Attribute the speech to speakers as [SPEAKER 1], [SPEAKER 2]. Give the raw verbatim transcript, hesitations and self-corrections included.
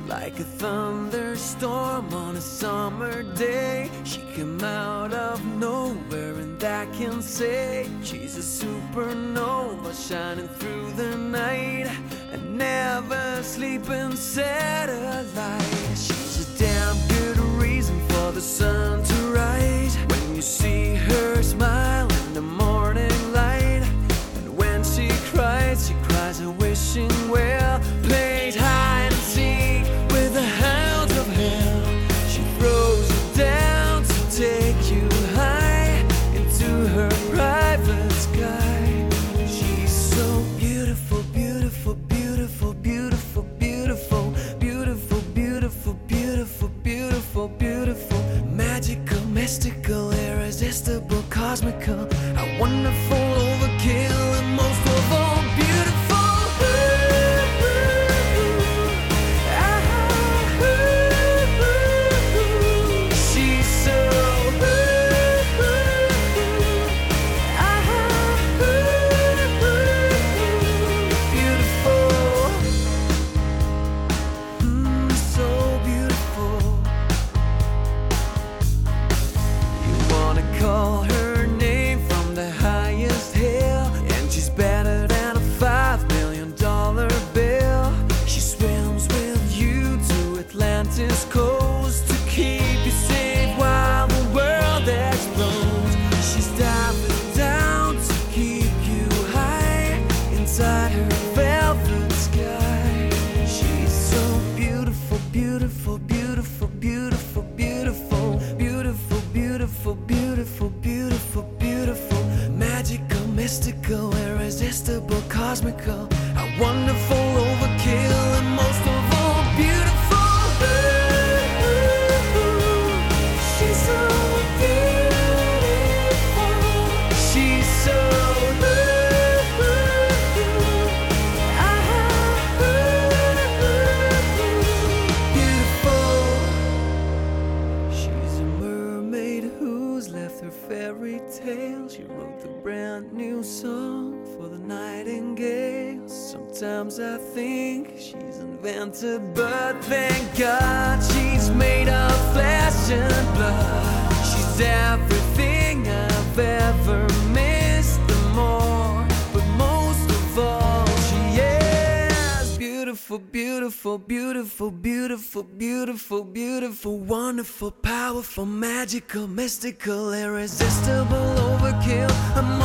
[SPEAKER 1] Like a thunderstorm on a summer day, she came out of nowhere, and I can say she's a supernova shining through the night, a never sleeping satellite. She's a damn good reason for the sun to rise when you see her smile in the morning light. And when she cries, she cries a wishing well. Plays hide and seek with the hounds of hell. She throws you down to take you high into her private sky. She's so beautiful, beautiful, beautiful, beautiful, beautiful, beautiful, beautiful, beautiful, beautiful, beautiful, magical, mystical, irresistible, cosmical, a wonderful overkill, and most of all beautiful. Call her name from the highest hill, and she's better than a five million dollar bill. She swims with you to Atlantis coast to keep you safe while the world explodes. She's diving down to keep you high inside her velvet sky. She's so beautiful, beautiful, beautiful, beautiful, beautiful, beautiful, beautiful, beautiful, beautiful, beautiful, magical, mystical, irresistible, cosmical, a wonderful overkill, and most of all beautiful. She's so beautiful. She's so beautiful. She's a mermaid who's left her fairy tale. She wrote the brand new song for the nightingale. Sometimes I think she's invented, but thank God she's made of flesh and blood. She's everything I've ever missed, and more, but most of all she is beautiful, beautiful, beautiful, beautiful, beautiful, beautiful, wonderful, powerful, magical, mystical, irresistible, overkill.